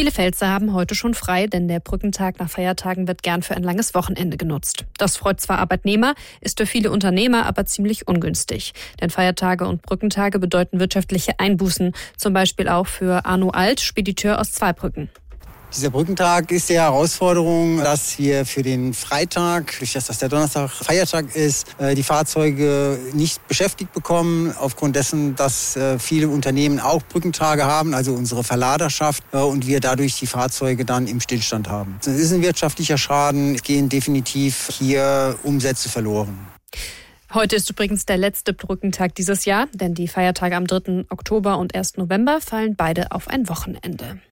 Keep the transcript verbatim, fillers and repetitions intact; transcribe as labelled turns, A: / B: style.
A: Viele Pfälzer haben heute schon frei, denn der Brückentag nach Feiertagen wird gern für ein langes Wochenende genutzt. Das freut zwar Arbeitnehmer, ist für viele Unternehmer aber ziemlich ungünstig. Denn Feiertage und Brückentage bedeuten wirtschaftliche Einbußen, zum Beispiel auch für Arno Alt, Spediteur aus Zweibrücken.
B: Dieser Brückentag ist die Herausforderung, dass wir für den Freitag, durch das, dass der Donnerstag Feiertag ist, die Fahrzeuge nicht beschäftigt bekommen, aufgrund dessen, dass viele Unternehmen auch Brückentage haben, also unsere Verladerschaft, und wir dadurch die Fahrzeuge dann im Stillstand haben. Das ist ein wirtschaftlicher Schaden, es gehen definitiv hier Umsätze verloren.
A: Heute ist übrigens der letzte Brückentag dieses Jahr, denn die Feiertage am dritten Oktober und ersten November fallen beide auf ein Wochenende.